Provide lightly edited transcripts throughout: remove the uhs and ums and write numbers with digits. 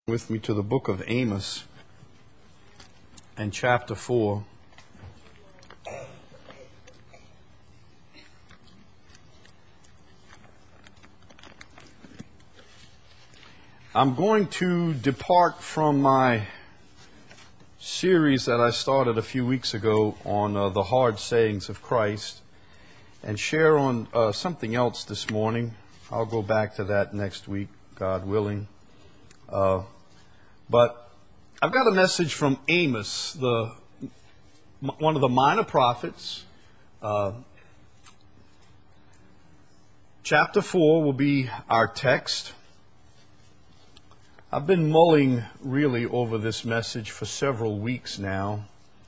With me to the book of Amos and chapter 4. I'm going to depart from my series that I started a few weeks ago on the hard sayings of Christ and share on something else this morning. I'll go back to that next week, God willing. But I've got a message from Amos, one of the minor prophets. Chapter 4 will be our text. I've been mulling really over this message for several weeks now.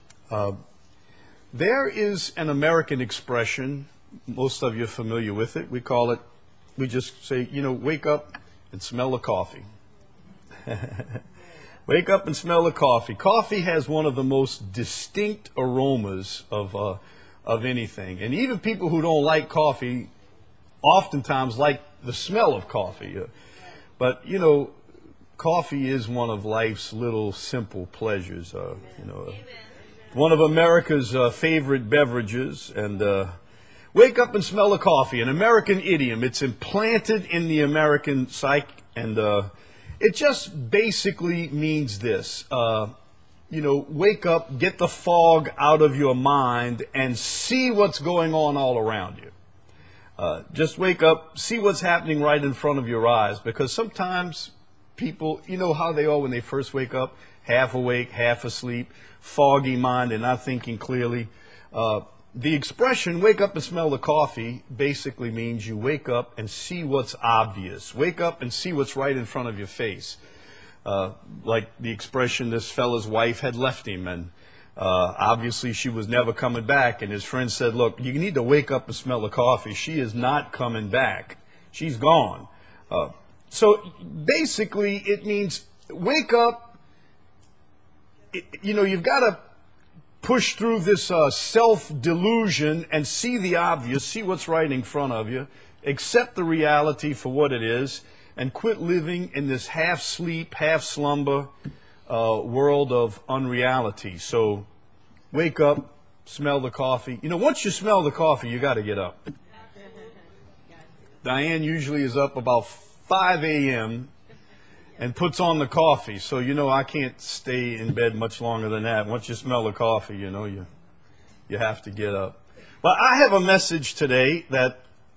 There is an American expression, most of you are familiar with it. We just say, wake up and smell the coffee. Wake up and smell the coffee. Coffee has one of the most distinct aromas of anything. And even people who don't like coffee oftentimes like the smell of coffee. But, coffee is one of life's little simple pleasures. One of America's favorite beverages. And wake up and smell the coffee, an American idiom. It's implanted in the American psyche, and it just basically means this. Wake up, get the fog out of your mind, and see what's going on all around you. Just wake up, see what's happening right in front of your eyes, because sometimes people, you know how they are when they first wake up, half awake, half asleep, foggy mind, and not thinking clearly. The expression, wake up and smell the coffee, basically means you wake up and see what's obvious. Wake up and see what's right in front of your face. Like the expression, this fella's wife had left him, and obviously she was never coming back. And his friend said, look, you need to wake up and smell the coffee. She is not coming back. She's gone. So basically it means wake up. You've got to push through this self-delusion and see the obvious, see what's right in front of you, accept the reality for what it is, and quit living in this half-sleep, half-slumber world of unreality. So wake up, smell the coffee. Once you smell the coffee, you got to get up. Diane usually is up about 5 a.m., and puts on the coffee. So, I can't stay in bed much longer than that. Once you smell the coffee, you have to get up. Well, I have a message today that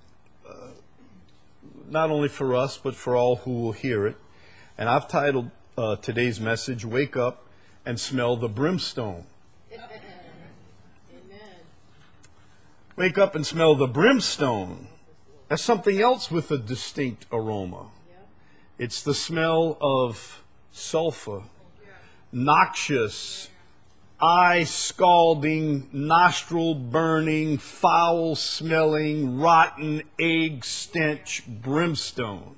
not only for us, but for all who will hear it. And I've titled today's message, Wake Up and Smell the Brimstone. Amen. Wake up and smell the brimstone. That's something else with a distinct aroma. It's the smell of sulfur, noxious, eye-scalding, nostril-burning, foul-smelling, rotten, egg-stench brimstone.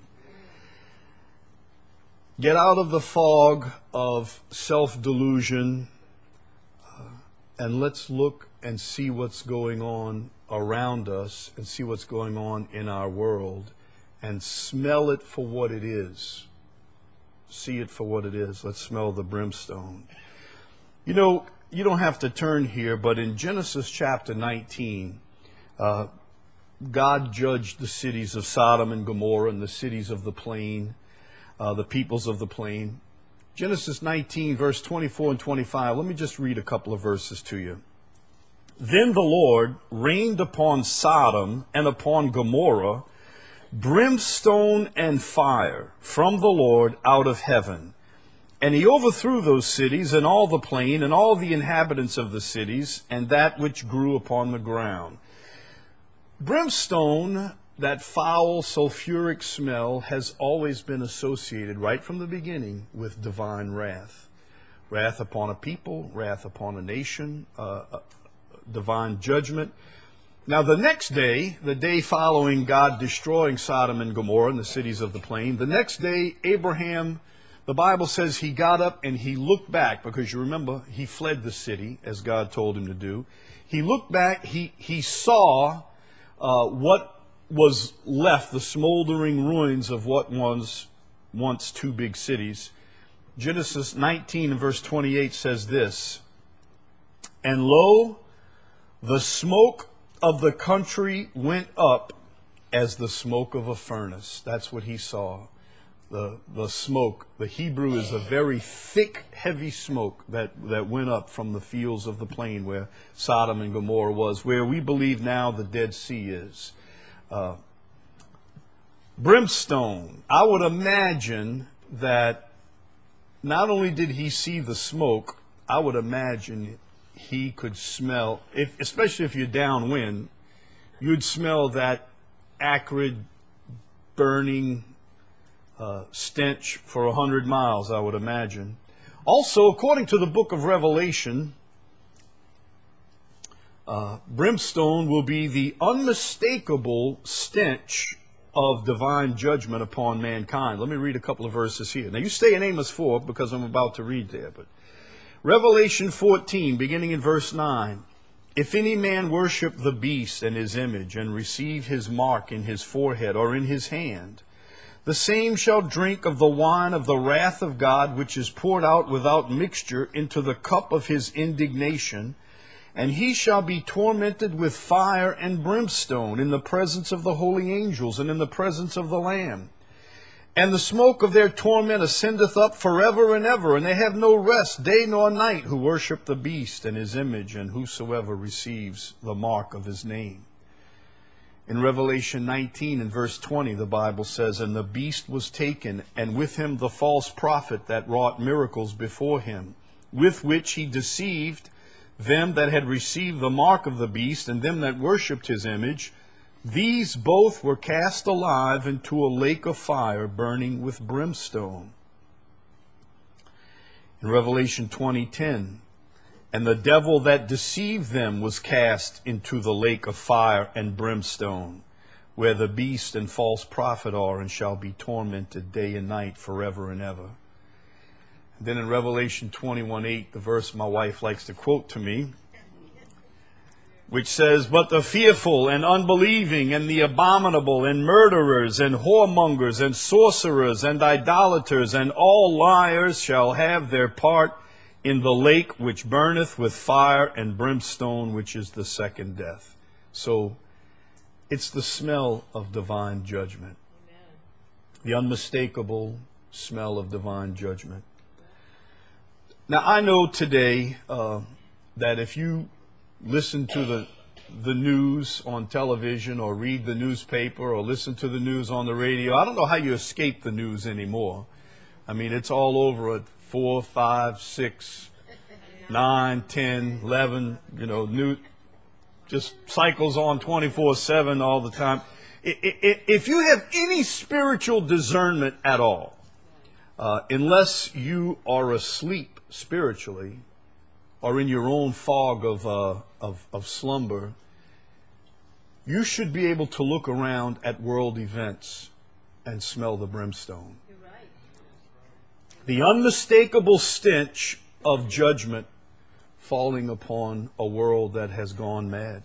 Get out of the fog of self-delusion and let's look and see what's going on around us and see what's going on in our world. And smell it for what it is. See it for what it is. Let's smell the brimstone. You don't have to turn here, but in Genesis chapter 19, God judged the cities of Sodom and Gomorrah and the cities of the plain, the peoples of the plain. Genesis 19, verse 24 and 25. Let me just read a couple of verses to you. Then the Lord rained upon Sodom and upon Gomorrah brimstone and fire from the Lord out of heaven. And he overthrew those cities and all the plain and all the inhabitants of the cities and that which grew upon the ground. Brimstone, that foul sulfuric smell, has always been associated right from the beginning with divine wrath. Wrath upon a people, wrath upon a nation, divine judgment. Now the next day, the day following God destroying Sodom and Gomorrah and the cities of the plain, the next day Abraham, the Bible says he got up and he looked back, because you remember he fled the city as God told him to do. He looked back, he saw what was left, the smoldering ruins of what was once two big cities. Genesis 19 and verse 28 says this, "And lo, the smoke of the country went up as the smoke of a furnace." That's what he saw. The smoke. The Hebrew is a very thick, heavy smoke that went up from the fields of the plain where Sodom and Gomorrah was, where we believe now the Dead Sea is. Brimstone. I would imagine that not only did he see the smoke, I would imagine he could smell, especially if you're downwind, you'd smell that acrid, burning stench for 100 miles, I would imagine. Also, according to the book of Revelation, brimstone will be the unmistakable stench of divine judgment upon mankind. Let me read a couple of verses here. Now, you stay in Amos 4 because I'm about to read there. But Revelation 14, beginning in verse 9. "If any man worship the beast and his image, and receive his mark in his forehead or in his hand, the same shall drink of the wine of the wrath of God, which is poured out without mixture into the cup of his indignation, and he shall be tormented with fire and brimstone in the presence of the holy angels and in the presence of the Lamb. And the smoke of their torment ascendeth up forever and ever, and they have no rest day nor night who worship the beast and his image, and whosoever receives the mark of his name." In Revelation 19 and verse 20, the Bible says, "And the beast was taken, and with him the false prophet that wrought miracles before him, with which he deceived them that had received the mark of the beast, and them that worshipped his image. These both were cast alive into a lake of fire, burning with brimstone." In Revelation 20:10, "And the devil that deceived them was cast into the lake of fire and brimstone, where the beast and false prophet are, and shall be tormented day and night forever and ever." Then in Revelation 21:8, the verse my wife likes to quote to me, which says, "But the fearful and unbelieving and the abominable and murderers and whoremongers and sorcerers and idolaters and all liars shall have their part in the lake which burneth with fire and brimstone, which is the second death." So it's the smell of divine judgment. Amen. The unmistakable smell of divine judgment. Now, I know today that if you listen to the news on television or read the newspaper or listen to the news on the radio, I don't know how you escape the news anymore. I mean, it's all over at 4, 5, 6, 9, 10, 11, new, just cycles on 24/7 all the time. If you have any spiritual discernment at all, unless you are asleep spiritually or in your own fog of slumber, you should be able to look around at world events and smell the brimstone. You're right. The unmistakable stench of judgment falling upon a world that has gone mad.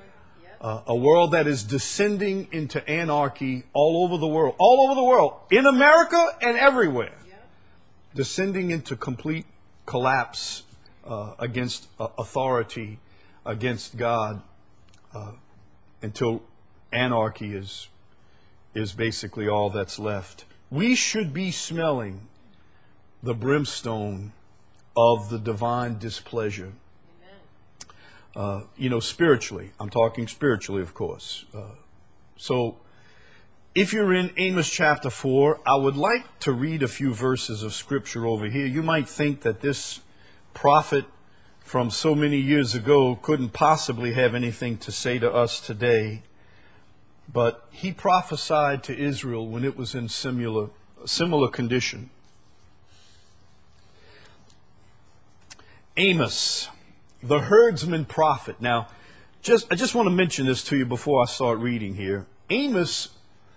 A world that is descending into anarchy all over the world, in America and everywhere, descending into complete collapse against authority, against God, until anarchy is basically all that's left. We should be smelling the brimstone of the divine displeasure. Spiritually. I'm talking spiritually, of course. So if you're in Amos chapter 4, I would like to read a few verses of Scripture over here. You might think that this prophet from so many years ago couldn't possibly have anything to say to us today, but he prophesied to Israel when it was in similar condition. Amos, the herdsman prophet. Now, I just want to mention this to you before I start reading here. Amos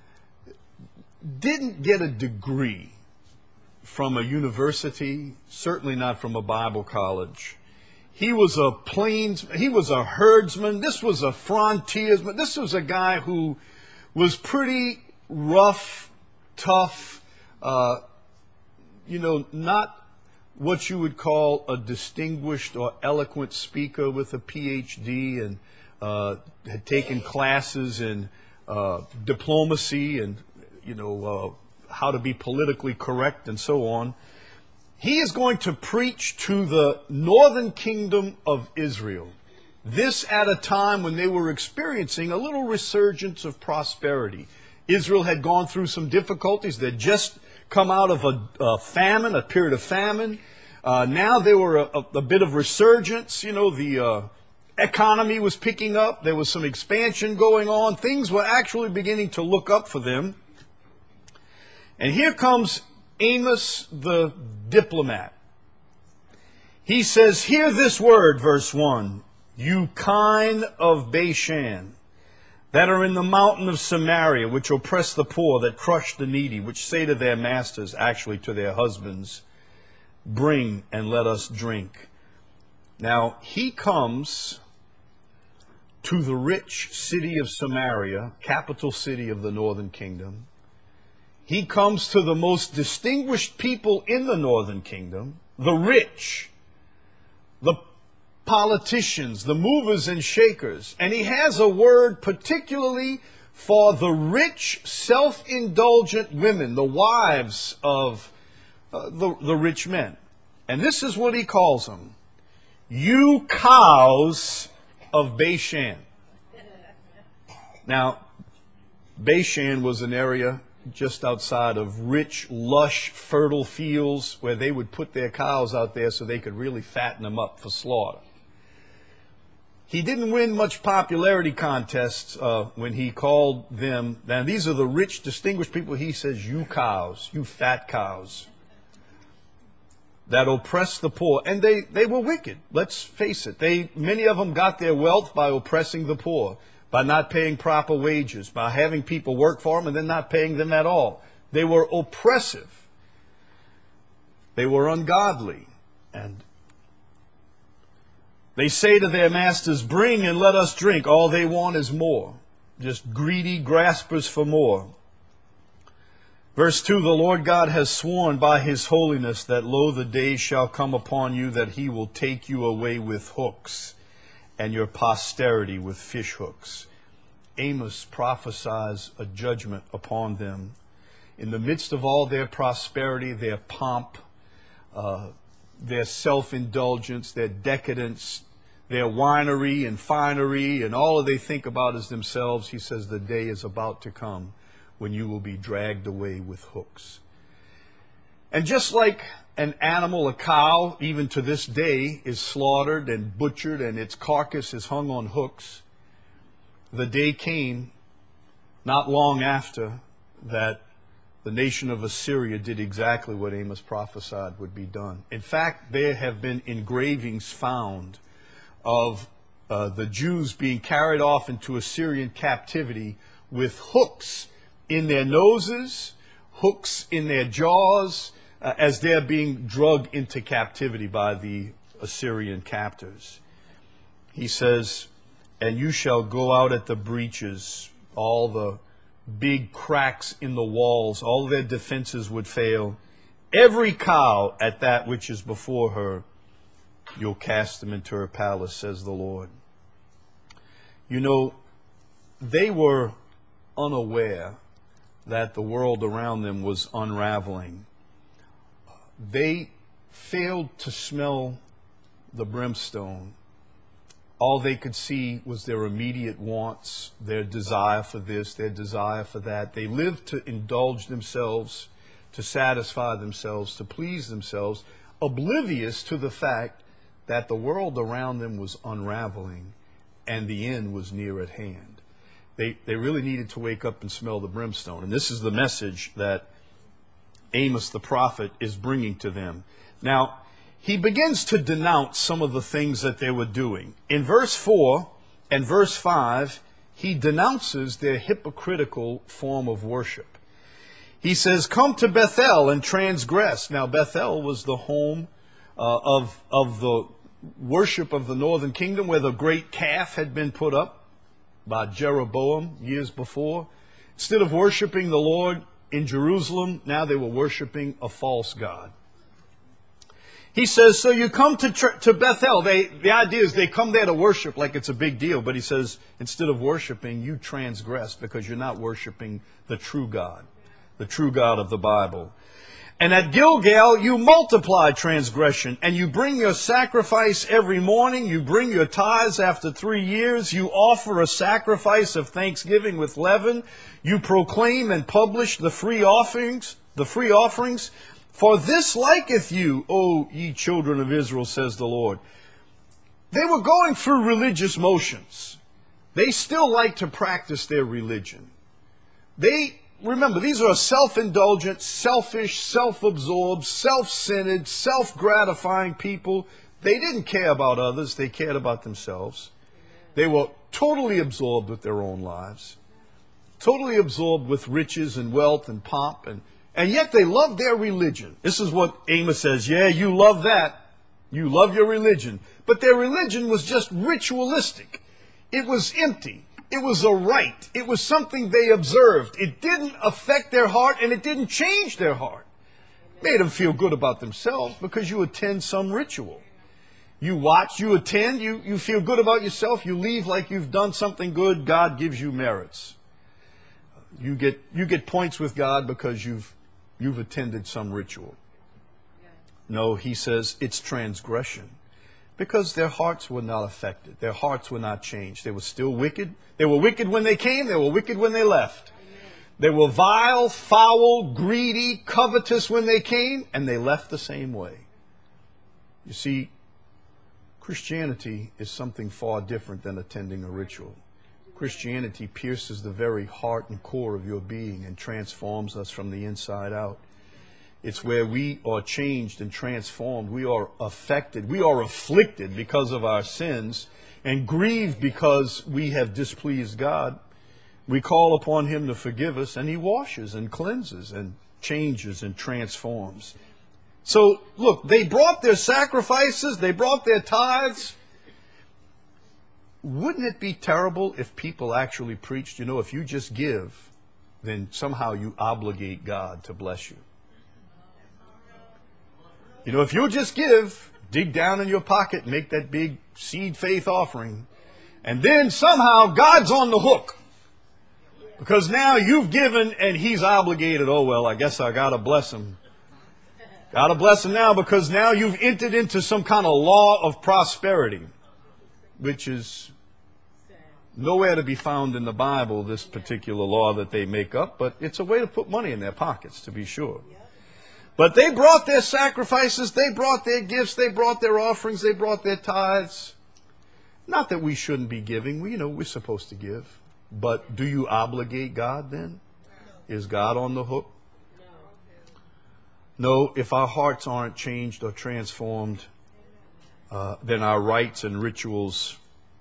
didn't get a degree from a university, certainly not from a Bible college. He was a herdsman. This was a frontiersman. This was a guy who was pretty rough, tough, not what you would call a distinguished or eloquent speaker with a PhD and had taken classes in diplomacy and, how to be politically correct and so on. He is going to preach to the northern kingdom of Israel. This at a time when they were experiencing a little resurgence of prosperity. Israel had gone through some difficulties. They'd just come out of a famine, a period of famine. Now there were a bit of resurgence. The economy was picking up. There was some expansion going on. Things were actually beginning to look up for them. And here comes Amos the diplomat. He says, "Hear this word," verse 1, "you kine of Bashan, that are in the mountain of Samaria, which oppress the poor, that crush the needy, which say to their masters," actually to their husbands, "bring and let us drink." Now, he comes to the rich city of Samaria, capital city of the northern kingdom. He comes to the most distinguished people in the northern kingdom, the rich, the politicians, the movers and shakers. And he has a word particularly for the rich, self-indulgent women, the wives of the rich men. And this is what he calls them: "You cows of Bashan." Now, Bashan was an area just outside of rich, lush, fertile fields where they would put their cows out there so they could really fatten them up for slaughter. He didn't win much popularity contests when he called them. Now, these are the rich, distinguished people. He says, "You cows, you fat cows that oppress the poor." And they were wicked. Let's face it. Many of them got their wealth by oppressing the poor, by not paying proper wages, by having people work for them and then not paying them at all. They were oppressive. They were ungodly. And they say to their masters, "Bring and let us drink." All they want is more. Just greedy graspers for more. Verse 2, "The Lord God has sworn by his holiness that, lo, the days shall come upon you that he will take you away with hooks, and your posterity with fish hooks." Amos prophesies a judgment upon them. In the midst of all their prosperity, their pomp, their self-indulgence, their decadence, their winery and finery, and all they think about is themselves, he says, the day is about to come when you will be dragged away with hooks. And just like an animal, a cow, even to this day, is slaughtered and butchered and its carcass is hung on hooks, the day came not long after that the nation of Assyria did exactly what Amos prophesied would be done. In fact, there have been engravings found of the Jews being carried off into Assyrian captivity with hooks in their noses, hooks in their jaws, as they're being dragged into captivity by the Assyrian captors. He says, "And you shall go out at the breaches," all the big cracks in the walls, all their defenses would fail. "Every cow at that which is before her, you'll cast them into her palace, says the Lord." You know, they were unaware that the world around them was unraveling. They failed to smell the brimstone. All they could see was their immediate wants, their desire for this, their desire for that. They lived to indulge themselves, to satisfy themselves, to please themselves, oblivious to the fact that the world around them was unraveling and the end was near at hand. They really needed to wake up and smell the brimstone. And this is the message that Amos the prophet is bringing to them. Now, he begins to denounce some of the things that they were doing. In verse 4 and verse 5, he denounces their hypocritical form of worship. He says, "Come to Bethel and transgress." Now, Bethel was the home of the worship of the northern kingdom, where the great calf had been put up by Jeroboam years before. Instead of worshiping the Lord in Jerusalem, now they were worshiping a false god. He says, so you come to Bethel. The idea is they come there to worship like it's a big deal. But he says, instead of worshiping, you transgress because you're not worshiping the true God of the Bible. And at Gilgal, you multiply transgression, and you bring your sacrifice every morning. You bring your tithes after 3 years. You offer a sacrifice of thanksgiving with leaven. You proclaim and publish the free offerings. For this liketh you, O ye children of Israel, says the Lord. They were going through religious motions. They still like to practice their religion. Remember, these are self-indulgent, selfish, self-absorbed, self-centered, self-gratifying people. They didn't care about others. They cared about themselves. They were totally absorbed with their own lives, totally absorbed with riches and wealth and pomp, and yet they loved their religion. This is what Amos says. Yeah, you love that. You love your religion. But their religion was just ritualistic. It was empty. It was a rite. It was something they observed. It didn't affect their heart, and it didn't change their heart. It made them feel good about themselves because you attend some ritual. You watch, you attend, you feel good about yourself. You leave like you've done something good. God gives you merits. You get points with God because you've attended some ritual. No, he says it's transgression. Because their hearts were not affected. Their hearts were not changed. They were still wicked. They were wicked when they came. They were wicked when they left. They were vile, foul, greedy, covetous when they came, and they left the same way. You see, Christianity is something far different than attending a ritual. Christianity pierces the very heart and core of your being and transforms us from the inside out. It's where we are changed and transformed. We are affected. We are afflicted because of our sins and grieved because we have displeased God. We call upon Him to forgive us, and He washes and cleanses and changes and transforms. So, look, they brought their sacrifices. They brought their tithes. Wouldn't it be terrible if people actually preached, if you just give, then somehow you obligate God to bless you? If you'll just give, dig down in your pocket, make that big seed faith offering, and then somehow God's on the hook. Because now you've given and He's obligated. Oh, well, I guess I got to bless Him. Got to bless Him now because now you've entered into some kind of law of prosperity, which is nowhere to be found in the Bible, this particular law that they make up, but it's a way to put money in their pockets, to be sure. But they brought their sacrifices, they brought their gifts, they brought their offerings, they brought their tithes. Not that we shouldn't be giving. We're supposed to give. But do you obligate God then? Is God on the hook? No, if our hearts aren't changed or transformed, then our rites and rituals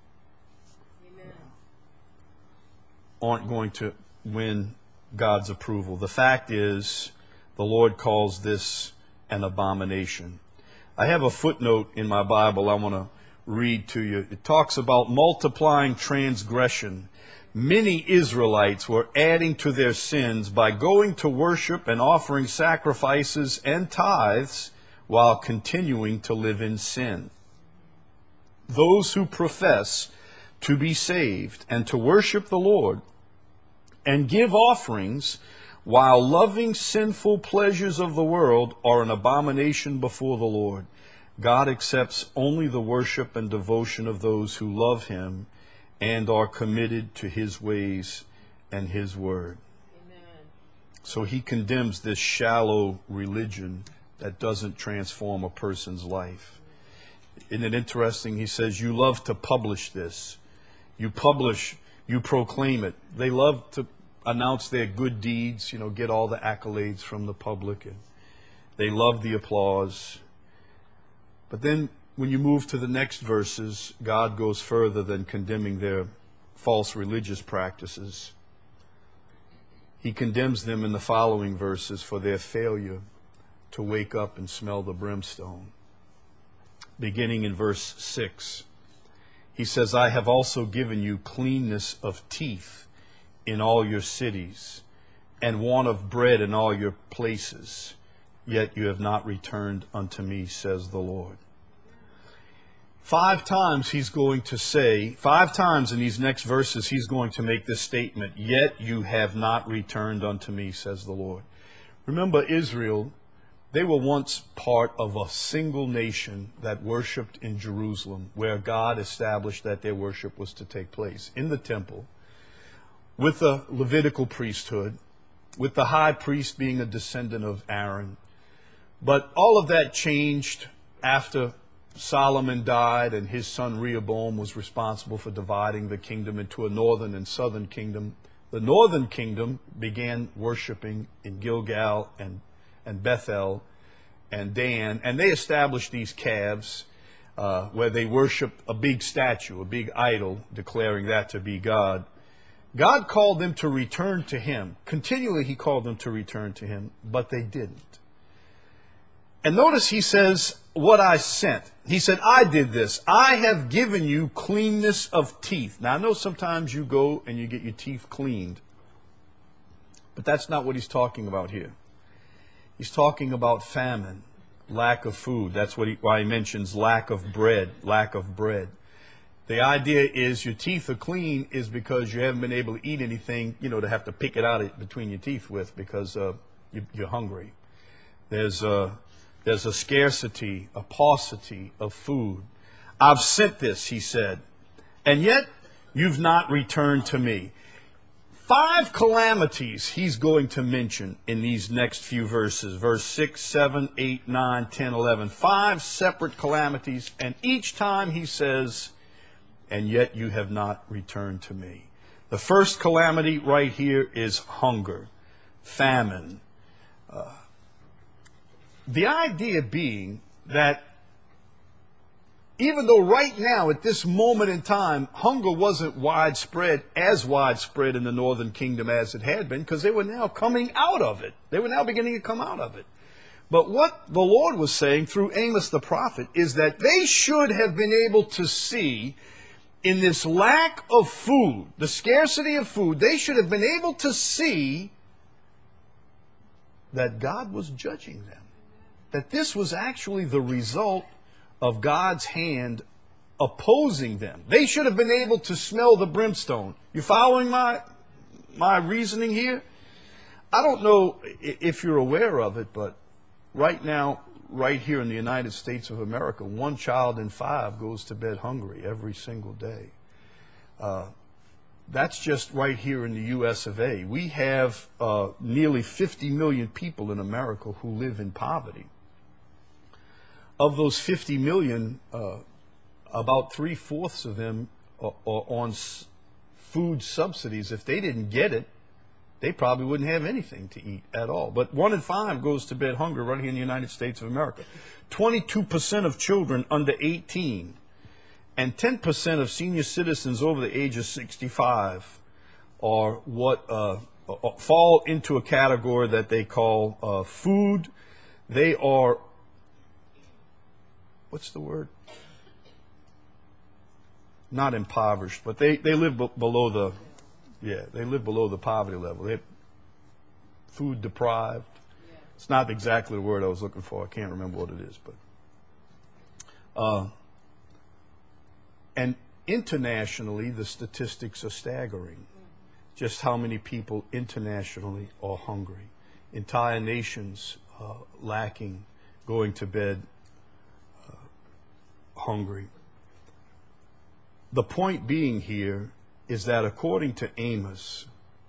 aren't going to win God's approval. The fact is, the Lord calls this an abomination. I have a footnote in my Bible I want to read to you. It talks about multiplying transgression. Many Israelites were adding to their sins by going to worship and offering sacrifices and tithes while continuing to live in sin. Those who profess to be saved and to worship the Lord and give offerings while loving sinful pleasures of the world are an abomination before the Lord. God accepts only the worship and devotion of those who love Him and are committed to His ways and His word. Amen. So He condemns this shallow religion that doesn't transform a person's life. Isn't it interesting? He says, you love to publish this. You publish, you proclaim it. They love to announce their good deeds, get all the accolades from the public. And they love the applause. But then when you move to the next verses, God goes further than condemning their false religious practices. He condemns them in the following verses for their failure to wake up and smell the brimstone. Beginning in verse 6, He says, I have also given you cleanness of teeth in all your cities, and want of bread in all your places. yet you have not returned unto me, says the Lord. 5 times he's going to say, 5 times in these next verses, he's going to make this statement, yet you have not returned unto me, says the Lord. Remember Israel, they were once part of a single nation that worshiped in Jerusalem, where God established that their worship was to take place in the temple, with the Levitical priesthood, with the high priest being a descendant of Aaron. But all of that changed after Solomon died and his son Rehoboam was responsible for dividing the kingdom into a northern and southern kingdom. The northern kingdom began worshiping in Gilgal and Bethel and Dan, and they established these calves where they worshiped a big statue, a big idol, declaring that to be God. God called them to return to him. Continually he called them to return to him, but they didn't. And notice he says, what I sent. He said, I did this. I have given you cleanness of teeth. Now I know sometimes you go and you get your teeth cleaned, but that's not what he's talking about here. He's talking about famine, lack of food. That's why he mentions lack of bread, lack of bread. The idea is your teeth are clean is because you haven't been able to eat anything, to have to pick it out between your teeth with because you're hungry. There's a scarcity, a paucity of food. I've sent this, he said, and yet you've not returned to me. 5 calamities he's going to mention in these next few verses. Verse 6, 7, 8, 9, 10, 11. 5 separate calamities, and each time he says, and yet you have not returned to me. The first calamity right here is hunger, famine. The idea being that even though right now, at this moment in time, hunger wasn't as widespread in the northern kingdom as it had been, because they were now coming out of it. They were now beginning to come out of it. But what the Lord was saying through Amos the prophet is that they should have been able to see in this lack of food, the scarcity of food, they should have been able to see that God was judging them. That this was actually the result of God's hand opposing them. They should have been able to smell the brimstone. You following my reasoning here? I don't know if you're aware of it, but right now, right here in the United States of America, 1 child in 5 goes to bed hungry every single day. That's just right here in the U.S. of A. We have nearly 50 million people in America who live in poverty. Of those 50 million, about 3/4 of them are on food subsidies. If they didn't get it, they probably wouldn't have anything to eat at all. But 1 in 5 goes to bed hungry right here in the United States of America. 22% of children under 18 and 10% of senior citizens over the age of 65 are what fall into a category that they call food. They are, what's the word? Not impoverished, but they live below the, they live below the poverty level. They're food deprived. It's not exactly the word I was looking for. I can't remember what it is, but and internationally, the statistics are staggering. Just how many people internationally are hungry. Entire nations lacking, going to bed hungry. The point being here is that according to Amos,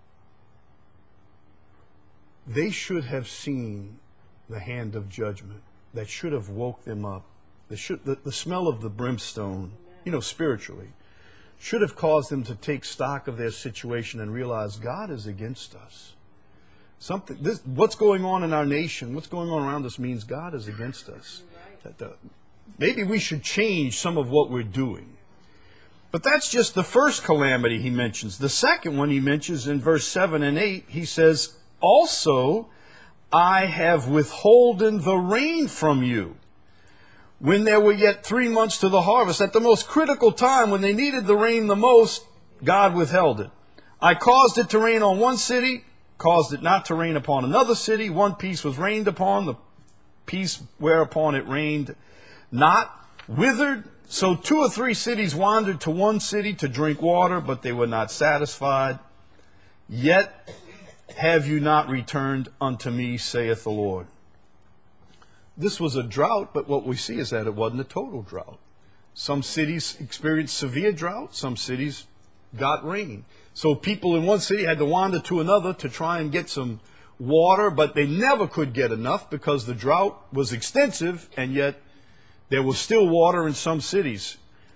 they should have seen the hand of judgment that should have woke them up. The smell of the brimstone, spiritually, should have caused them to take stock of their situation and realize God is against us. What's going on in our nation, what's going on around us means God is against us. Maybe we should change some of what we're doing. But that's just the first calamity he mentions. The second one he mentions in verse 7 and 8, he says, also, I have withholden the rain from you. When there were yet 3 months to the harvest, at the most critical time when they needed the rain the most, God withheld it. I caused it to rain on one city, caused it not to rain upon another city. One piece was rained upon, the peace whereupon it rained not, withered. So 2 or 3 cities wandered to one city to drink water, but they were not satisfied. Yet have you not returned unto me, saith the Lord. This was a drought, but what we see is that it wasn't a total drought. Some cities experienced severe drought. Some cities got rain. So people in one city had to wander to another to try and get some water, but they never could get enough because the drought was extensive, and yet there was still water in some cities.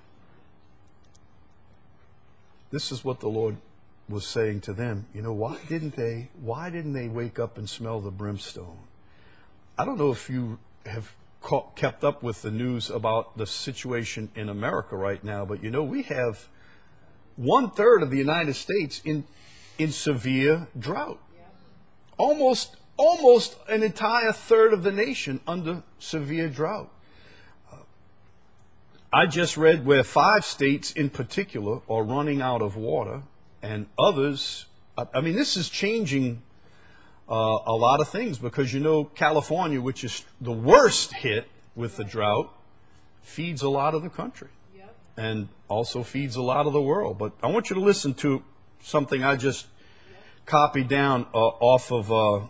This is what the Lord was saying to them. You know, why didn't they wake up and smell the brimstone? I don't know if you have kept up with the news about the situation in America right now, but you know, we have 1/3 of the United States in severe drought. Almost an entire third of the nation under severe drought. I just read where 5 states in particular are running out of water, and others, I mean, this is changing a lot of things, because you know, California, which is the worst hit with the drought, feeds a lot of the country and also feeds a lot of the world. But I want you to listen to something I just copied down off of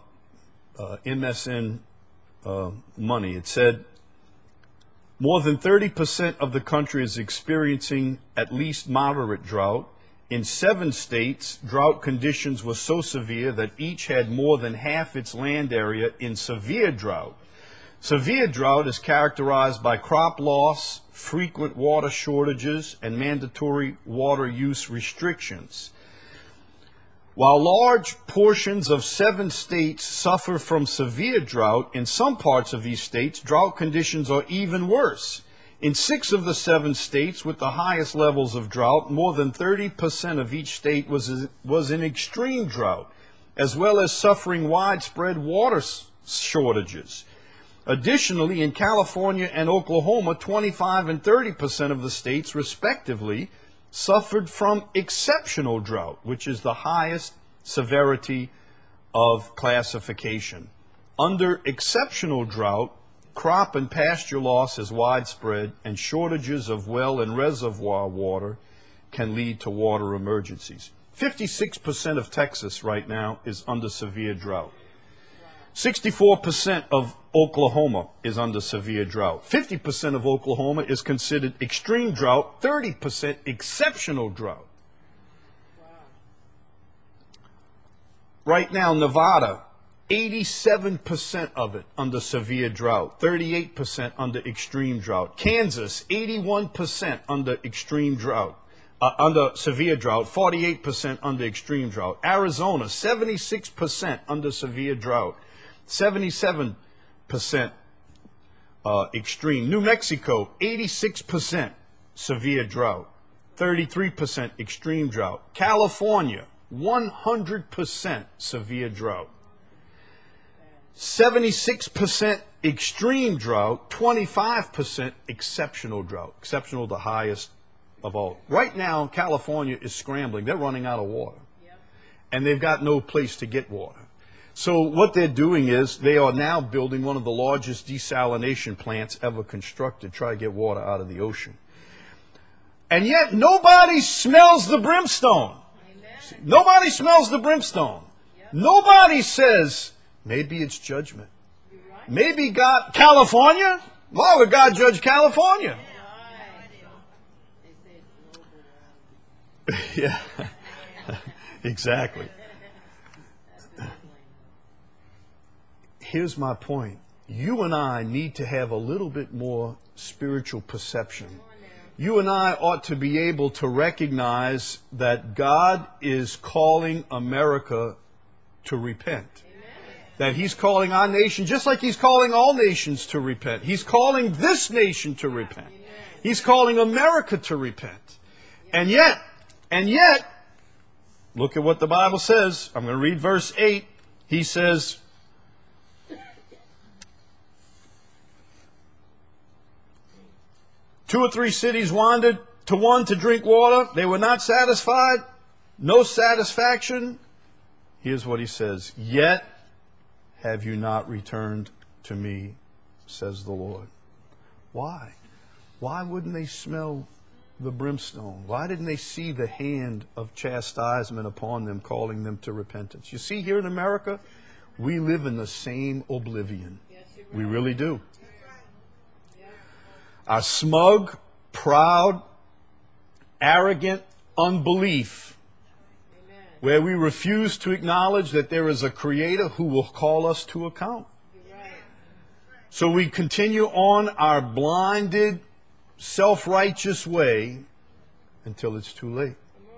MSN Money. It said, more than 30% of the country is experiencing at least moderate drought. In 7 states, drought conditions were so severe that each had more than half its land area in severe drought. Severe drought is characterized by crop loss, frequent water shortages, and mandatory water use restrictions. While large portions of 7 states suffer from severe drought, in some parts of these states, drought conditions are even worse. In 6 of the 7 states with the highest levels of drought, more than 30% of each state was in extreme drought, as well as suffering widespread water shortages. Additionally, in California and Oklahoma, 25 and 30% of the states, respectively, suffered from exceptional drought, which is the highest severity of classification. Under exceptional drought, crop and pasture loss is widespread, and shortages of well and reservoir water can lead to water emergencies. 56% of Texas right now is under severe drought. 64% of Oklahoma is under severe drought. 50% of Oklahoma is considered extreme drought, 30% exceptional drought. Right now, Nevada, 87% of it under severe drought, 38% under extreme drought. Kansas, 81% under extreme drought, under severe drought, 48% under extreme drought. Arizona, 76% under severe drought, 77% extreme. New Mexico, 86% severe drought, 33% extreme drought. California, 100% severe drought, 76% extreme drought, 25% exceptional drought. Exceptional, the highest of all. Right now, California is scrambling. They're running out of water. And they've got no place to get water. So what they're doing is they are now building one of the largest desalination plants ever constructed to try to get water out of the ocean. And yet nobody smells the brimstone. Amen. Nobody smells the brimstone. Yep. Nobody says, maybe it's judgment. Right. Maybe God, California? Why would God judge California? Yeah, exactly. Here's my point. You and I need to have a little bit more spiritual perception. You and I ought to be able to recognize that God is calling America to repent. That He's calling our nation, just like He's calling all nations to repent. He's calling this nation to repent. He's calling America to repent. And yet, look at what the Bible says. I'm going to read verse 8. He says, two or three cities wandered to one to drink water. They were not satisfied. No satisfaction. Here's what he says. Yet have you not returned to me, says the Lord. Why? Why wouldn't they smell the brimstone? Why didn't they see the hand of chastisement upon them, calling them to repentance? You see, here in America, we live in the same oblivion. We really do. Our smug, proud, arrogant unbelief, where we refuse to acknowledge that there is a Creator who will call us to account. So we continue on our blinded, self-righteous way until it's too late.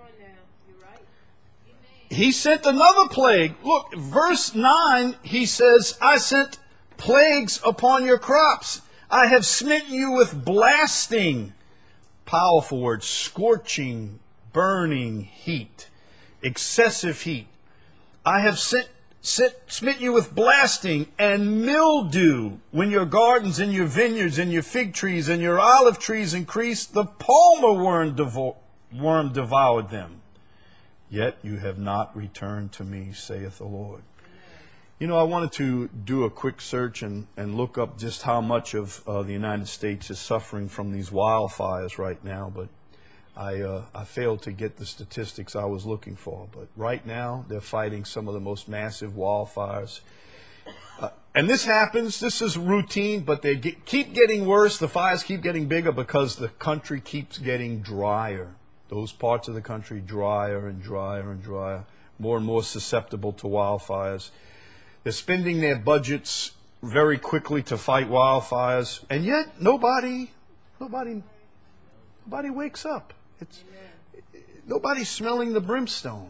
He sent another plague. Look, verse 9, he says, I sent plagues upon your crops. I have smitten you with blasting. Powerful word. Scorching, burning heat. Excessive heat. I have smitten you with blasting and mildew. When your gardens and your vineyards and your fig trees and your olive trees increased, the palmer worm devoured them. Yet you have not returned to me, saith the Lord. You know, I wanted to do a quick search and look up just how much of the United States is suffering from these wildfires right now, but I failed to get the statistics I was looking for. But right now, they're fighting some of the most massive wildfires. And this happens, this is routine, but they keep getting worse. The fires keep getting bigger because the country keeps getting drier. Those parts of the country drier and drier and drier, more and more susceptible to wildfires. They're spending their budgets very quickly to fight wildfires, and yet nobody wakes up. Nobody's smelling the brimstone.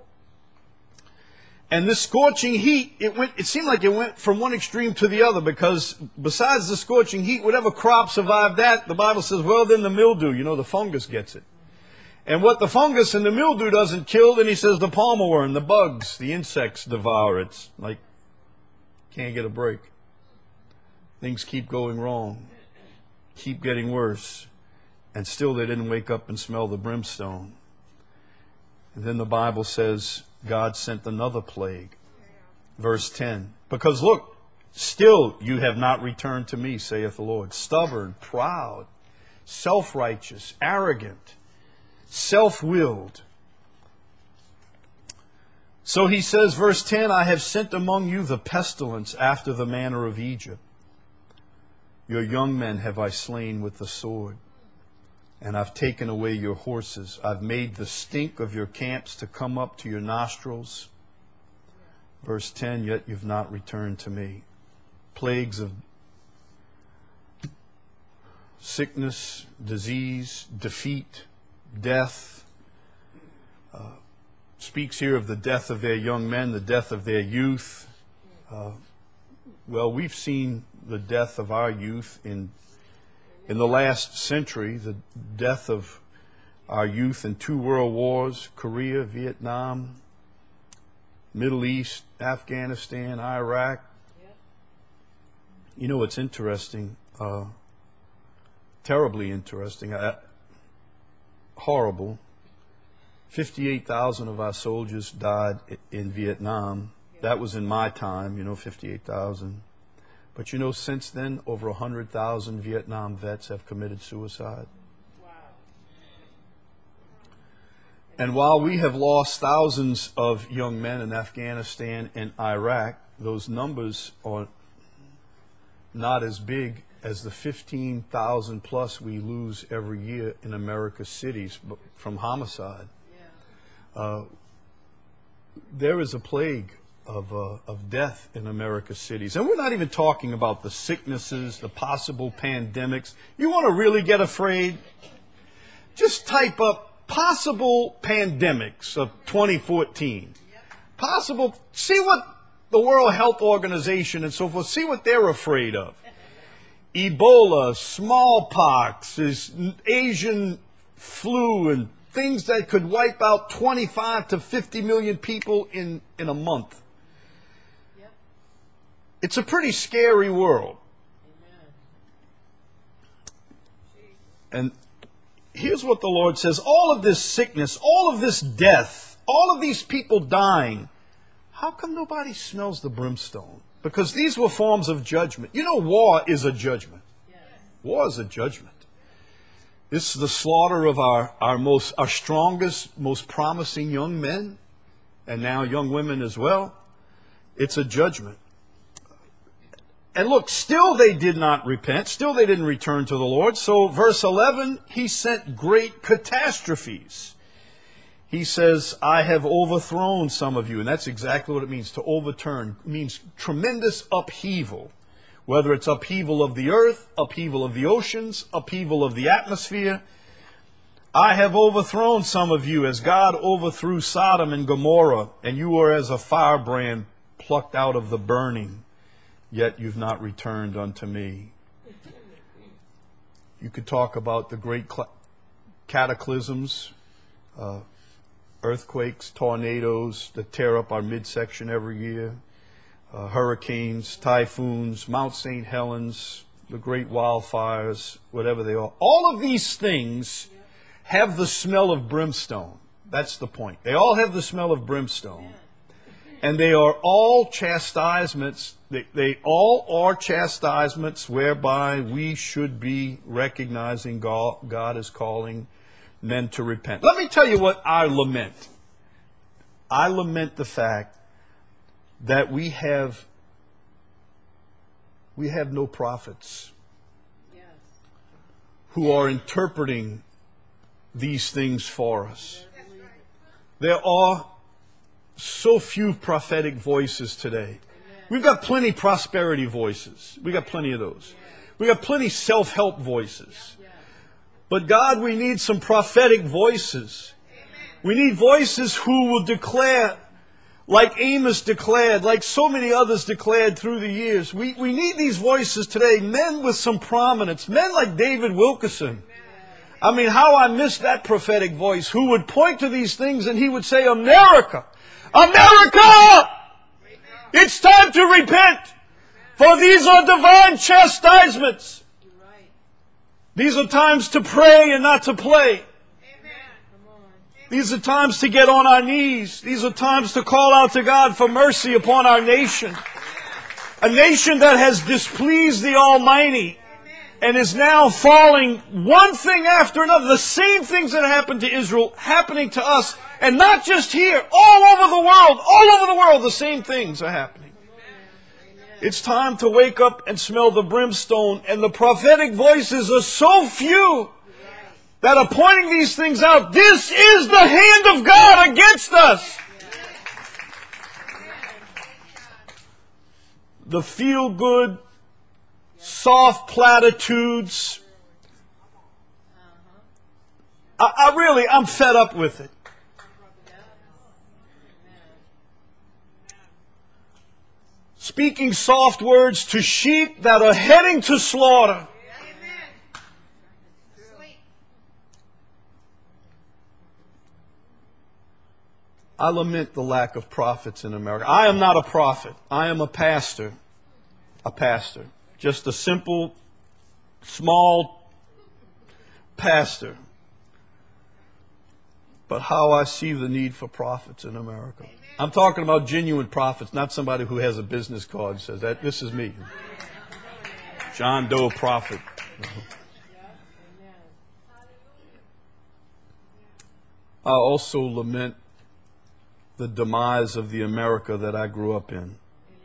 And this scorching heat, it seemed like it went from one extreme to the other, because besides the scorching heat, whatever crop survived that, the Bible says, well, then the mildew, the fungus gets it. And what the fungus and the mildew doesn't kill, then he says the palmer worm, the bugs, the insects devour it. It's like, can't get a break. Things keep going wrong, keep getting worse, and still they didn't wake up and smell the brimstone. And then the Bible says God sent another plague. Verse 10. Because look, still you have not returned to me, saith the Lord. Stubborn, proud, self-righteous, arrogant, self-willed. So he says, verse 10, I have sent among you the pestilence after the manner of Egypt. Your young men have I slain with the sword, and I've taken away your horses. I've made the stink of your camps to come up to your nostrils. Verse 10, yet you've not returned to me. Plagues of sickness, disease, defeat, death. Speaks here of the death of their young men, the death of their youth. Well, we've seen the death of our youth in the last century, the death of our youth in 2 world wars, Korea, Vietnam, Middle East, Afghanistan, Iraq. You know what's interesting, terribly interesting, horrible. 58,000 of our soldiers died in Vietnam. That was in my time, 58,000. But since then, over 100,000 Vietnam vets have committed suicide. Wow. And while we have lost thousands of young men in Afghanistan and Iraq, those numbers are not as big as the 15,000 plus we lose every year in America's cities from homicide. There is a plague of death in America's cities. And we're not even talking about the sicknesses, the possible pandemics. You want to really get afraid? Just type up possible pandemics of 2014. Possible, see what the World Health Organization and so forth, see what they're afraid of. Ebola, smallpox, Asian flu, and things that could wipe out 25 to 50 million people in a month. Yep. It's a pretty scary world. Amen. And here's what the Lord says. All of this sickness, all of this death, all of these people dying, how come nobody smells the brimstone? because these were forms of judgment. You know, war is a judgment. War is a judgment. This is the slaughter of our strongest, most promising young men, and now young women as well. It's a judgment. And look, still they did not repent. Still they didn't return to the Lord. So verse 11, he sent great catastrophes. He says, I have overthrown some of you. And that's exactly what it means to overturn. It means tremendous upheaval. Whether it's upheaval of the earth, upheaval of the oceans, upheaval of the atmosphere. I have overthrown some of you as God overthrew Sodom and Gomorrah, and you were as a firebrand plucked out of the burning, yet you've not returned unto me. You could talk about the great cataclysms, earthquakes, tornadoes that tear up our midsection every year. Hurricanes, typhoons, Mount St. Helens, the great wildfires, whatever they are. All of these things have the smell of brimstone. That's the point. They all have the smell of brimstone. And they are all chastisements. They all are chastisements whereby we should be recognizing God is calling men to repent. Let me tell you what I lament. I lament the fact that we have no prophets who are interpreting these things for us. There are so few prophetic voices today. We've got plenty prosperity voices. We got plenty of those. We got plenty self-help voices. But God, we need some prophetic voices. We need voices who will declare, like Amos declared, like so many others declared through the years. We need these voices today, men with some prominence, men like David Wilkerson. I mean, how I miss that prophetic voice who would point to these things and he would say, America, America, it's time to repent, for these are divine chastisements. These are times to pray and not to play. These are times to get on our knees. These are times to call out to God for mercy upon our nation. A nation that has displeased the Almighty and is now falling one thing after another. The same things that happened to Israel happening to us. And not just here, all over the world, the same things are happening. It's time to wake up and smell the brimstone. And the prophetic voices are so few that are pointing these things out. This is the hand of God against us. The feel-good, soft platitudes. I'm fed up with it. Speaking soft words to sheep that are heading to slaughter. I lament the lack of prophets in America. I am not a prophet. I am a pastor. A pastor. Just a simple, small pastor. But how I see the need for prophets in America. I'm talking about genuine prophets, not somebody who has a business card and says, that this is me. John Doe prophet. I also lament the demise of the America that I grew up in.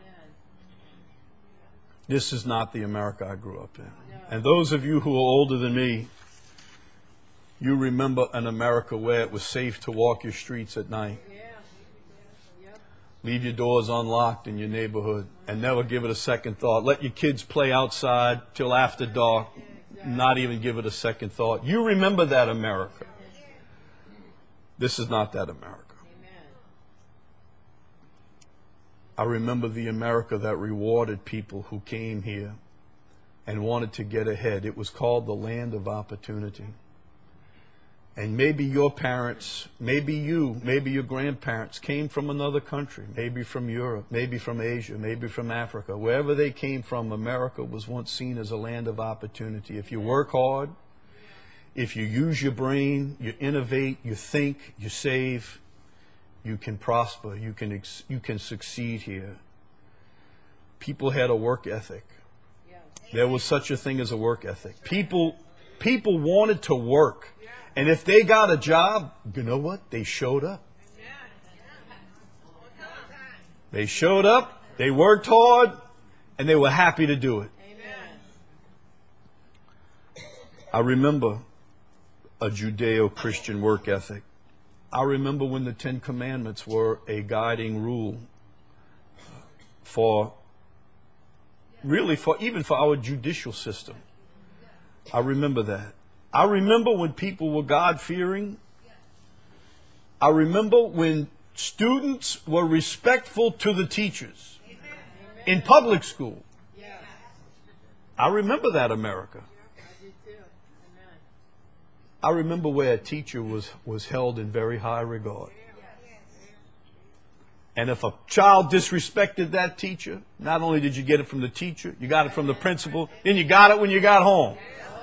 This is not the America I grew up in. And those of you who are older than me, you remember an America where it was safe to walk your streets at night. Leave your doors unlocked in your neighborhood and never give it a second thought. Let your kids play outside till after dark, not even give it a second thought. You remember that America. This is not that America. I remember the America that rewarded people who came here and wanted to get ahead. It was called the land of opportunity. And maybe your parents, maybe you, maybe your grandparents came from another country, maybe from Europe, maybe from Asia, maybe from Africa. Wherever they came from, America was once seen as a land of opportunity. If you work hard, if you use your brain, you innovate, you think, you save, you can prosper, you can succeed here. people had a work ethic. There was such a thing as a work ethic. People wanted to work. And if they got a job, you know what? They showed up. They showed up, they worked hard, and they were happy to do it. I remember a Judeo-Christian work ethic. I remember when the Ten Commandments were a guiding rule even for our judicial system. I remember that. I remember when people were God-fearing. I remember when students were respectful to the teachers in public school. I remember that, America. I remember where a teacher was held in very high regard. And if a child disrespected that teacher, not only did you get it from the teacher, you got it from the principal, then you got it when you got home.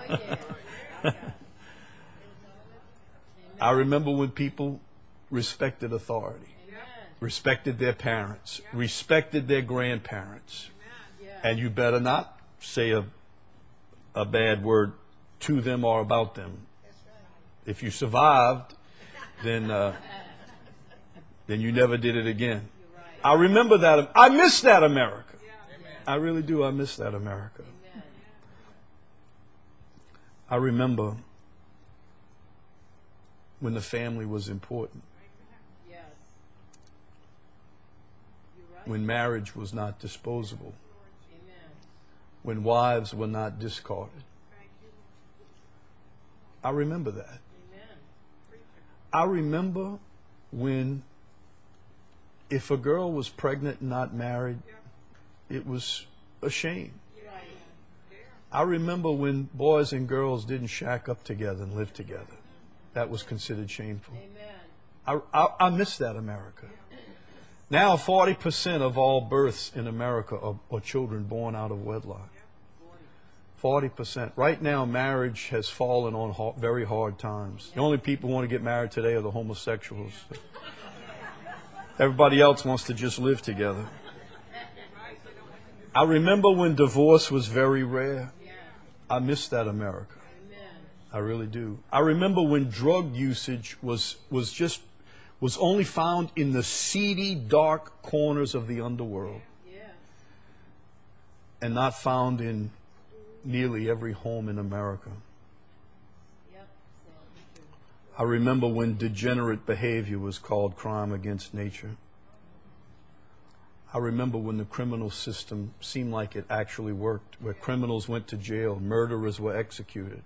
I remember when people respected authority, respected their parents, respected their grandparents. And you better not say a bad word to them or about them. If you survived, then you never did it again. I remember that. I miss that America. I really do. I miss that America. I remember when the family was important. When marriage was not disposable. When wives were not discarded. I remember that. I remember when, if a girl was pregnant and not married, it was a shame. I remember when boys and girls didn't shack up together and live together. That was considered shameful. I miss that America. Now 40% of all births in America are children born out of wedlock. 40%. Right now, marriage has fallen on very hard times. The only people who want to get married today are the homosexuals. Everybody else wants to just live together. I remember when divorce was very rare. I miss that America. I really do. I remember when drug usage was only found in the seedy, dark corners of the underworld, and not found in nearly every home in America. I remember when degenerate behavior was called crime against nature. I remember when the criminal system seemed like it actually worked, where criminals went to jail, murderers were executed.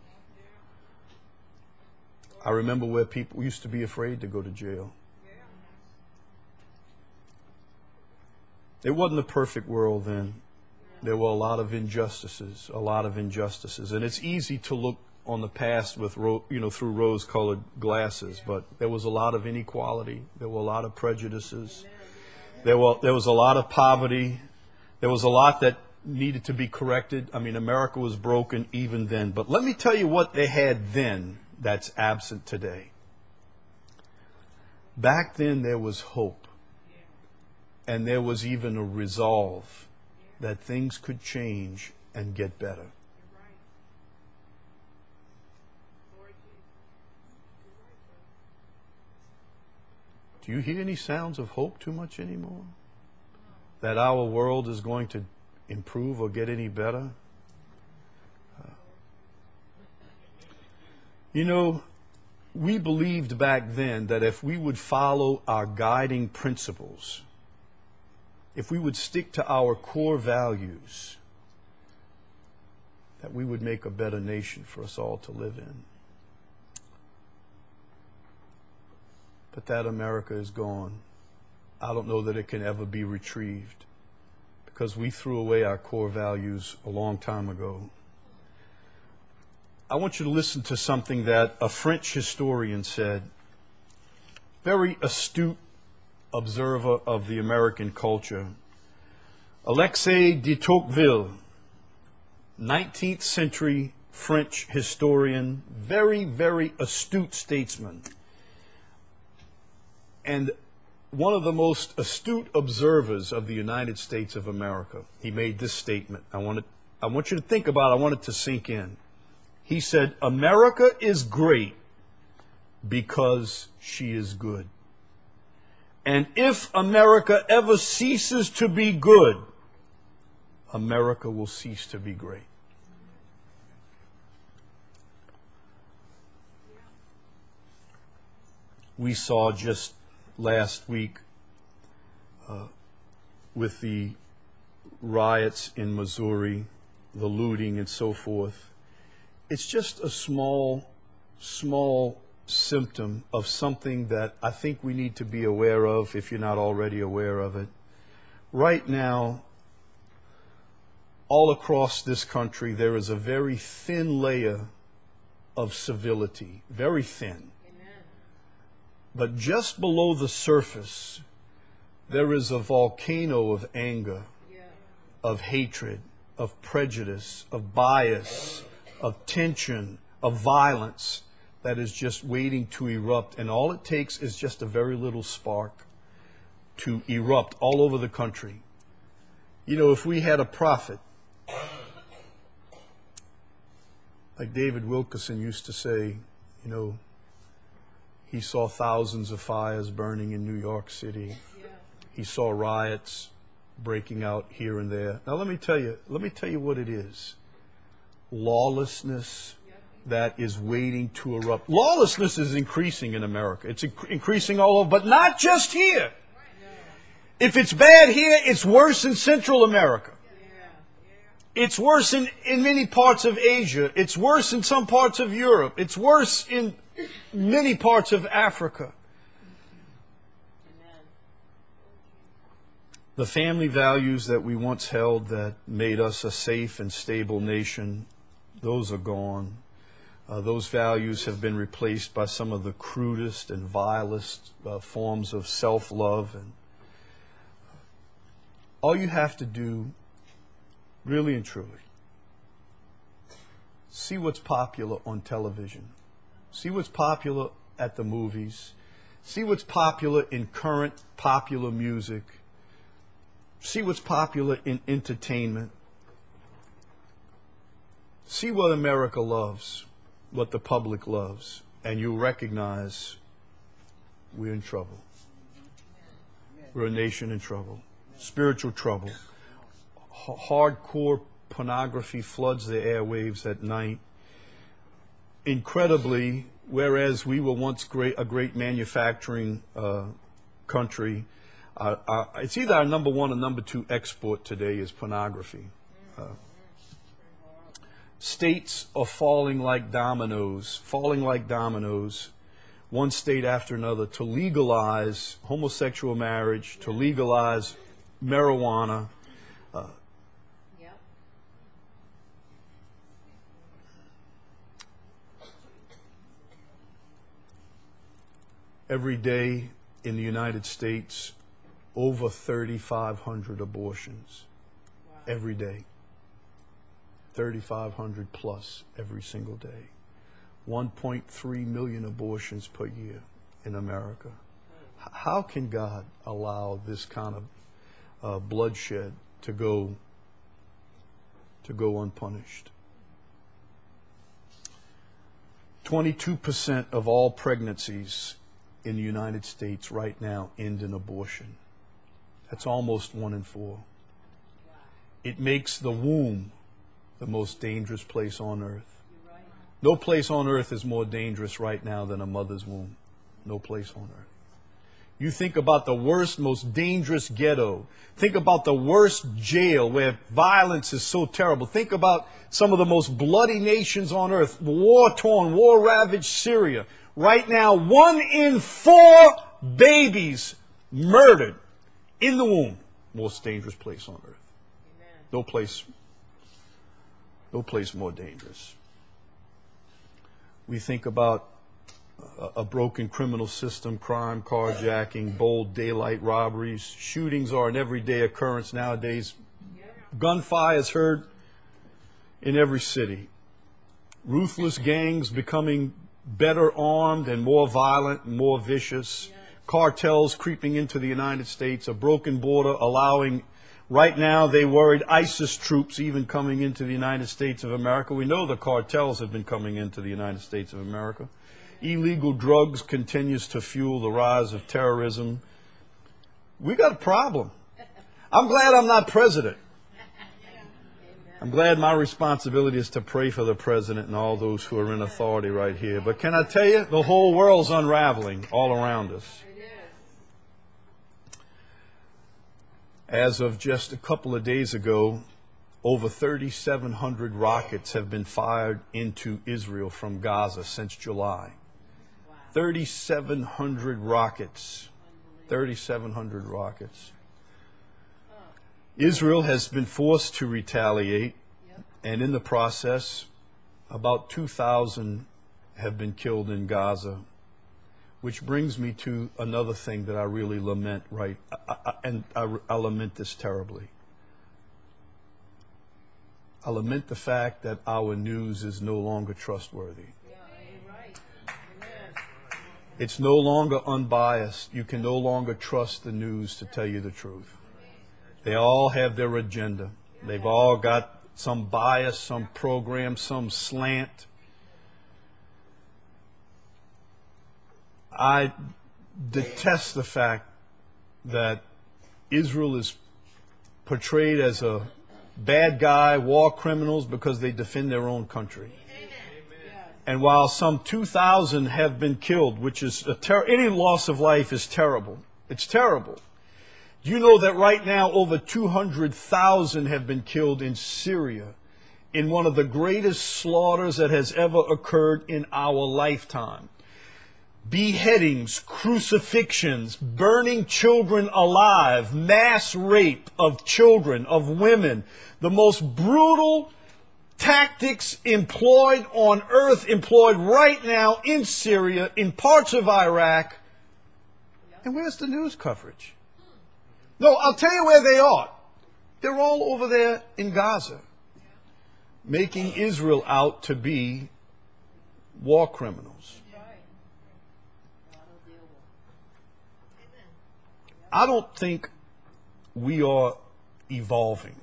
I remember where people used to be afraid to go to jail. It wasn't a perfect world then. There were a lot of injustices, and it's easy to look on the past with through rose-colored glasses, but there was a lot of inequality. There were a lot of prejudices. There was a lot of poverty. There was a lot that needed to be corrected. I mean, America was broken even then. But let me tell you what they had then that's absent today. Back then there was hope, and there was even a resolve that things could change and get better. Do you hear any sounds of hope too much anymore? That our world is going to improve or get any better? We believed back then that if we would follow our guiding principles, if we would stick to our core values, that we would make a better nation for us all to live in. But that America is gone. I don't know that it can ever be retrieved, because we threw away our core values a long time ago. I want you to listen to something that a French historian said, very astute observer of the American culture. Alexis de Tocqueville, 19th century French historian, very, very astute statesman. And one of the most astute observers of the United States of America, he made this statement. I want you to think about it. I want it to sink in. He said, America is great because she is good. And if America ever ceases to be good, America will cease to be great. We saw just last week with the riots in Missouri, the looting and so forth. It's just a small symptom of something that I think we need to be aware of if you're not already aware of it. Right now, all across this country, there is a very thin layer of civility, very thin. But just below the surface, there is a volcano of anger, of hatred, of prejudice, of bias, of tension, of violence that is just waiting to erupt. And all it takes is just a very little spark to erupt all over the country. You know, if we had a prophet, like David Wilkerson used to say, you know, he saw thousands of fires burning in New York City. He saw riots breaking out here and there. Now let me tell you what it is. Lawlessness that is waiting to erupt. Lawlessness is increasing in America. It's increasing all over, but not just here. If it's bad here, it's worse in Central America. It's worse in many parts of Asia. It's worse in some parts of Europe. It's worse in many parts of Africa. The family values that we once held that made us a safe and stable nation, those are gone. Those values have been replaced by some of the crudest and vilest forms of self-love. And all you have to do, really and truly, see what's popular on television. See what's popular at the movies. See what's popular in current popular music. See what's popular in entertainment. See what America loves, what the public loves, and you'll recognize we're in trouble. We're a nation in trouble. Spiritual trouble. Hardcore pornography floods the airwaves at night. Incredibly, whereas we were once a great manufacturing country, it's either our number one or number two export today is pornography. States are falling like dominoes, one state after another, to legalize homosexual marriage, to legalize marijuana. Every day in the United States, over 3,500 abortions. Wow. Every day. 3,500 plus every single day. 1.3 million abortions per year in America. How can God allow this kind of bloodshed to go unpunished? 22% of all pregnancies in the United States right now end in abortion. That's almost 1 in 4. It makes the womb the most dangerous place on earth. No place on earth is more dangerous right now than a mother's womb. No place on earth. You think about the worst, most dangerous ghetto. Think about the worst jail where violence is so terrible. Think about some of the most bloody nations on earth. War-torn, war-ravaged Syria. Right now, 1 in 4 babies murdered in the womb. Most dangerous place on earth. No place more dangerous. We think about a broken criminal system, crime, carjacking, bold daylight robberies. Shootings are an everyday occurrence nowadays. Gunfire is heard in every city. Ruthless gangs becoming better armed and more violent and more vicious. cartels creeping into the United States, a broken border allowing, right now they worried ISIS troops even coming into the United States of America. We know the cartels have been coming into the United States of America. Illegal drugs continues to fuel the rise of terrorism. We got a problem. I'm glad I'm not president. I'm glad my responsibility is to pray for the president and all those who are in authority right here. But can I tell you, the whole world's unraveling all around us. As of just a couple of days ago, over 3,700 rockets have been fired into Israel from Gaza since July. 3,700 rockets. 3,700 rockets. Israel has been forced to retaliate, and in the process, about 2,000 have been killed in Gaza, which brings me to another thing that I really lament, I lament this terribly. I lament the fact that our news is no longer trustworthy. It's no longer unbiased. You can no longer trust the news to tell you the truth. They all have their agenda. They've all got some bias, some program, some slant. I detest the fact that Israel is portrayed as a bad guy, war criminals, because they defend their own country. And while some 2,000 have been killed, which is any loss of life is terrible. It's terrible. Do you know that right now over 200,000 have been killed in Syria in one of the greatest slaughters that has ever occurred in our lifetime? Beheadings, crucifixions, burning children alive, mass rape of children, of women, the most brutal tactics employed on earth, employed right now in Syria, in parts of Iraq. And where's the news coverage? No, I'll tell you where they are. They're all over there in Gaza, making Israel out to be war criminals. I don't think we are evolving.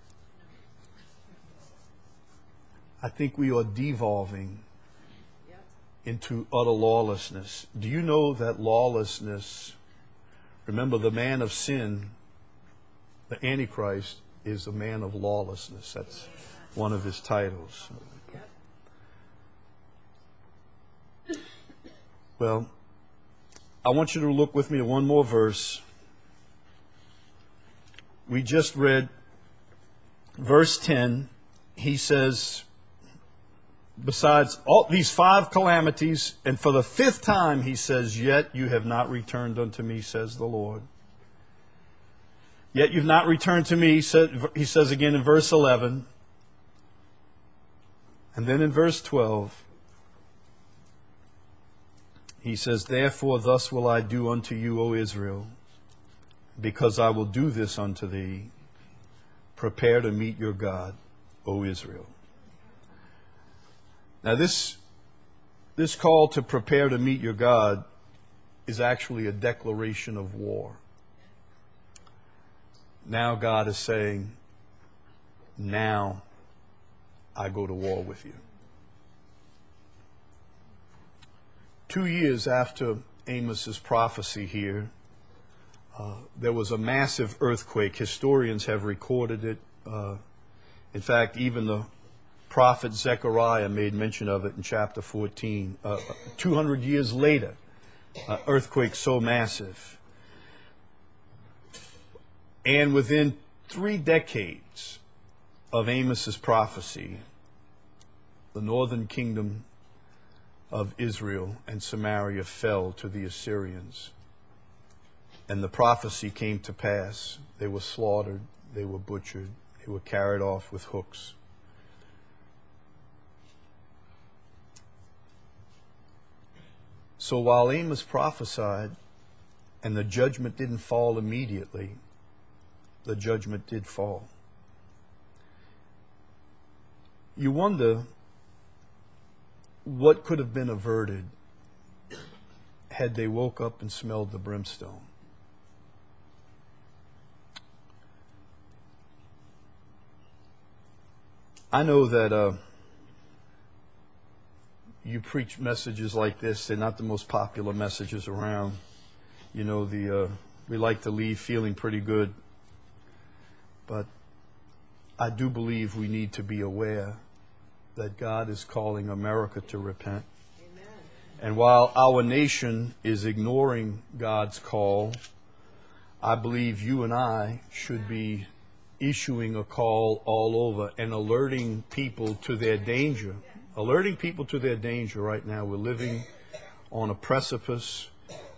I think we are devolving into utter lawlessness. Do you know that lawlessness, remember the man of sin, the Antichrist, is a man of lawlessness. That's one of his titles. Well, I want you to look with me at one more verse. We just read verse 10. He says, besides all these 5 calamities, and for the 5th time he says, yet you have not returned unto me, says the Lord. Yet you've not returned to me, he says again in verse 11. And then in verse 12, he says, therefore thus will I do unto you, O Israel, because I will do this unto thee. Prepare to meet your God, O Israel. Now this call to prepare to meet your God is actually a declaration of war. Now God is saying, now I go to war with you. 2 years after Amos's prophecy here, there was a massive earthquake. Historians have recorded it. In fact, even the prophet Zechariah made mention of it in chapter 14. 200 years later, earthquake so massive. And within 3 decades of Amos's prophecy, the northern kingdom of Israel and Samaria fell to the Assyrians. And the prophecy came to pass. They were slaughtered, they were butchered, they were carried off with hooks. So while Amos prophesied and the judgment didn't fall immediately, the judgment did fall. You wonder what could have been averted had they woke up and smelled the brimstone. I know that you preach messages like this. They're not the most popular messages around. You know, we like to leave feeling pretty good. But I do believe we need to be aware that God is calling America to repent. Amen. And while our nation is ignoring God's call, I believe you and I should be issuing a call all over and alerting people to their danger. Alerting people to their danger right now. We're living on a precipice.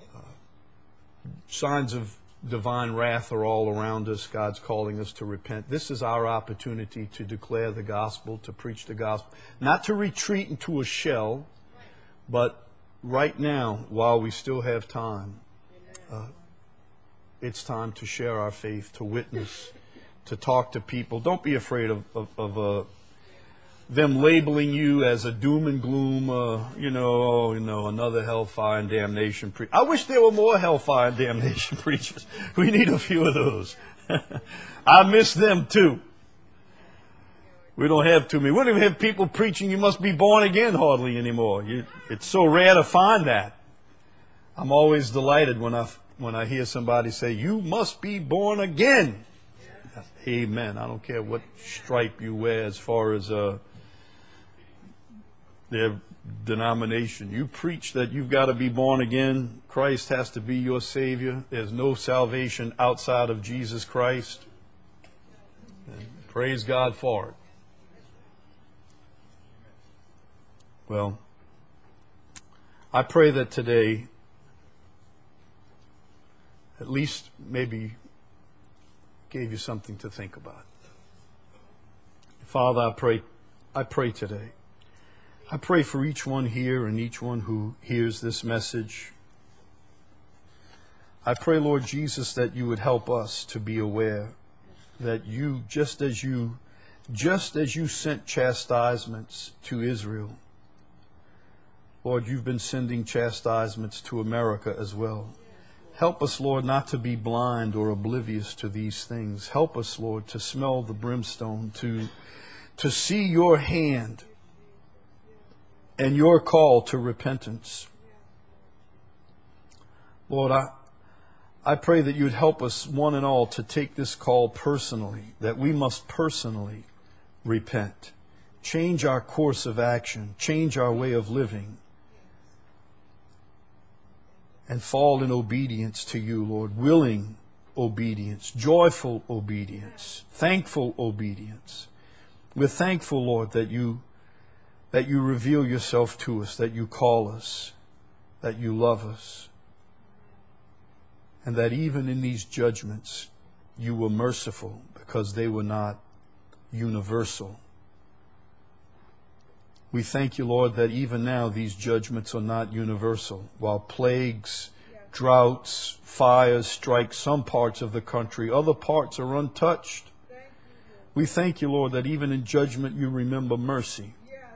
Signs of divine wrath are all around us. God's calling us to repent. This is our opportunity to declare the gospel, to preach the gospel. Not to retreat into a shell, but right now, while we still have time, it's time to share our faith, to witness, to talk to people. Don't be afraid of them labeling you as a doom and gloom, another hellfire and damnation preacher. I wish there were more hellfire and damnation preachers. We need a few of those. I miss them too. We don't have too many. We don't even have people preaching you must be born again hardly anymore. It's so rare to find that. I'm always delighted when I hear somebody say, "You must be born again." Amen. I don't care what stripe you wear as far as their denomination. You preach that you've got to be born again. Christ has to be your Savior. There's no salvation outside of Jesus Christ. And praise God for it. Well, I pray that today, at least maybe gave you something to think about. Father, I pray today. I pray for each one here and each one who hears this message. I pray, Lord Jesus, that you would help us to be aware that you, just as you sent chastisements to Israel, Lord, you've been sending chastisements to America as well. Help us, Lord, not to be blind or oblivious to these things. Help us, Lord, to smell the brimstone, to see your hand and your call to repentance. Lord, I pray that you'd help us, one and all, to take this call personally, that we must personally repent, change our course of action, change our way of living, and fall in obedience to you, Lord, willing obedience, joyful obedience, thankful obedience. We're thankful, Lord, that you reveal yourself to us, that you call us, that you love us, and that even in these judgments you were merciful because they were not universal. We thank you, Lord, that even now these judgments are not universal. While plagues, droughts, fires strike some parts of the country, other parts are untouched. We thank you, Lord, that even in judgment you remember mercy.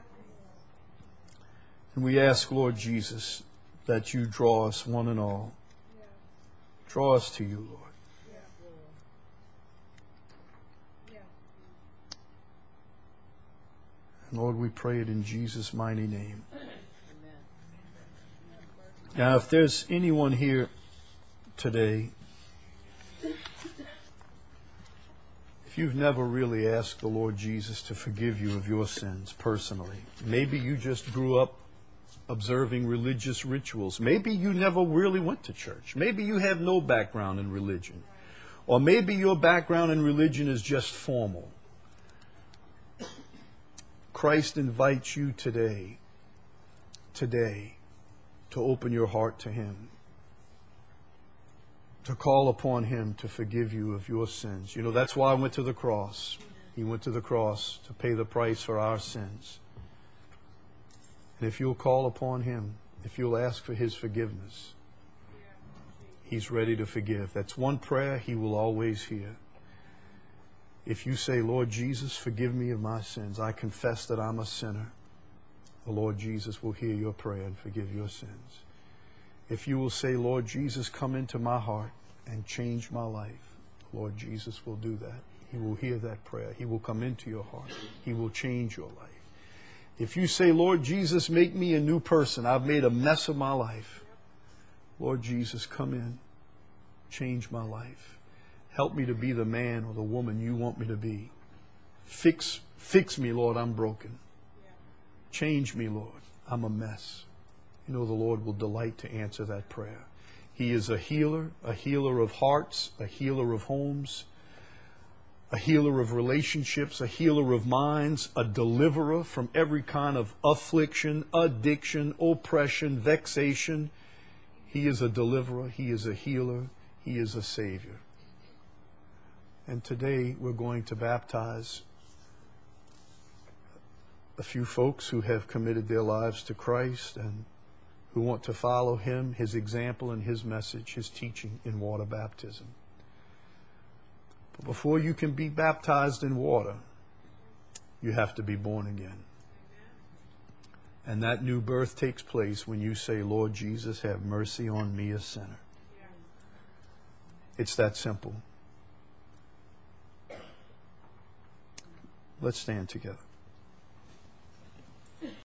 And we ask, Lord Jesus, that you draw us one and all. Draw us to you, Lord. Lord, we pray it in Jesus' mighty name. Now, if there's anyone here today, if you've never really asked the Lord Jesus to forgive you of your sins personally, maybe you just grew up observing religious rituals. Maybe you never really went to church. Maybe you have no background in religion. Or maybe your background in religion is just formal. Christ invites you today, to open your heart to Him, to call upon Him to forgive you of your sins. You know, that's why I went to the cross. He went to the cross to pay the price for our sins. And if you'll call upon Him, if you'll ask for His forgiveness, He's ready to forgive. That's one prayer He will always hear. If you say, Lord Jesus, forgive me of my sins, I confess that I'm a sinner, the Lord Jesus will hear your prayer and forgive your sins. If you will say, Lord Jesus, come into my heart and change my life, Lord Jesus will do that. He will hear that prayer. He will come into your heart. He will change your life. If you say, Lord Jesus, make me a new person. I've made a mess of my life. Lord Jesus, come in. Change my life. Help me to be the man or the woman you want me to be. Fix me, Lord, I'm broken. Change me, Lord, I'm a mess. You know the Lord will delight to answer that prayer. He is a healer of hearts, a healer of homes, a healer of relationships, a healer of minds, a deliverer from every kind of affliction, addiction, oppression, vexation. He is a deliverer. He is a healer. He is a Savior. And today we're going to baptize a few folks who have committed their lives to Christ and who want to follow Him, His example and His message, His teaching in water baptism. But before you can be baptized in water, you have to be born again. And that new birth takes place when you say, Lord Jesus, have mercy on me, a sinner. It's that simple. Let's stand together.